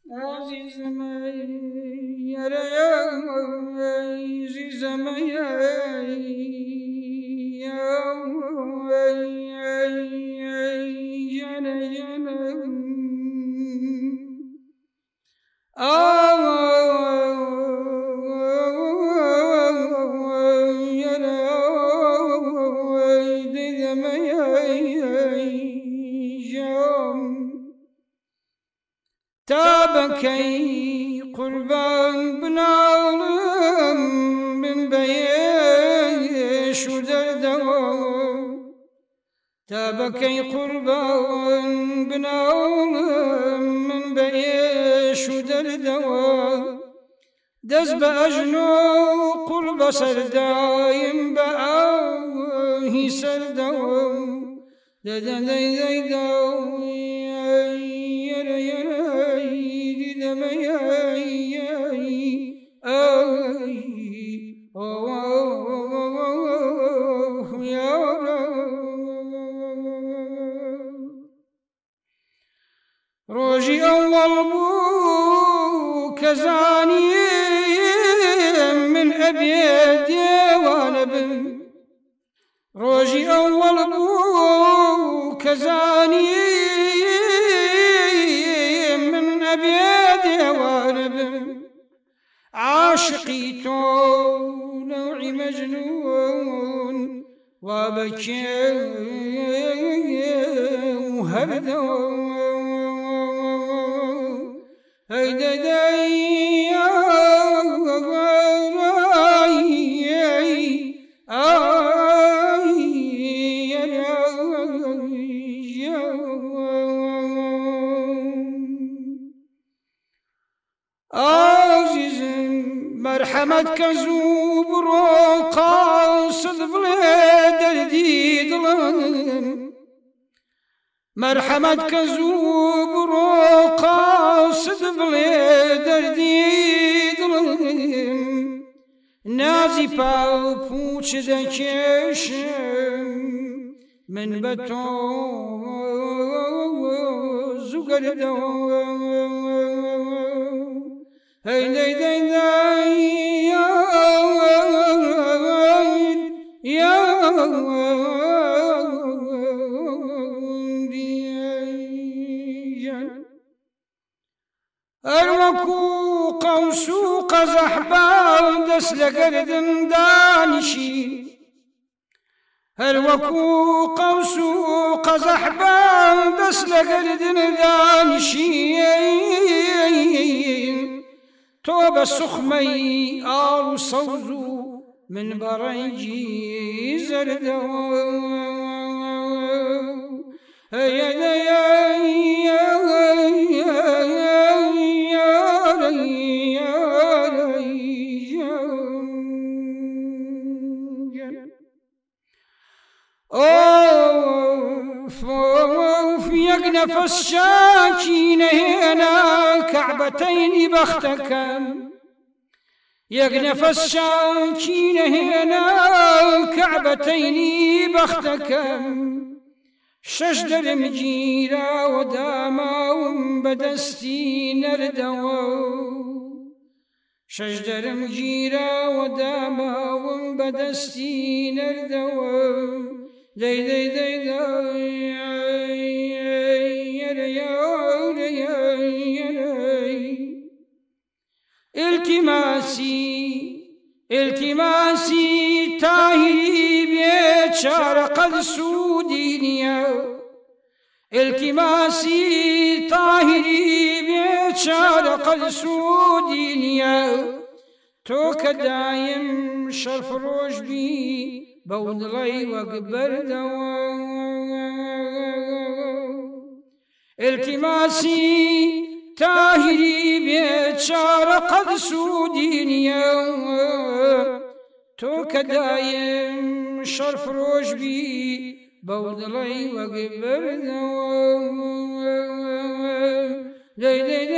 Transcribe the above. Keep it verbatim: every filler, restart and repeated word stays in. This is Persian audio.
عزیزم یاره عزیزم تابكي قربان بنالم من بيش ودردو تابكي قربان بنالم من بيش ودردو دز بأجنو قرب سردايم بأوهي سردو ددا دي دو يرى يرى روجي أول بو كزاني من أبيد وانا بن روجي أول بو كزاني من أبيد وانا بن عاشقي تو نوعي مجنون وبكي وهردو هيدا داي مرحمتك زوبر قاصد بلاد الديد مرحمتك زوبر قاصد بلاد الديد نازي باو پوچ دکشم من بتو زوگر دو هی دی دی دی أروكو قوسو قزح بالدس لقردن دانشي أروكو قوسو قزح بالدس لقردن دانشي توب السخمي آل صوزو من بريجي زردو هيا هيا أوف أوف يقنف الشاكين هنا كعبتين بختكم يقنف الشاكين هنا كعبتين بختكم شجدر مجيرا وداما بدستي نردو شجدر مجيرا وداما بدستي نردو دي دي دي دي التماسي التماسي تاهي بيشار قد سودينيا التماسي طاهري بيشار قد سودينيا توك دايم شرف روش بي بود لي وقبر دو التماسي تاهري بيشار قد سودينيا توك دايم شرف روش بي بود لي وقبر دو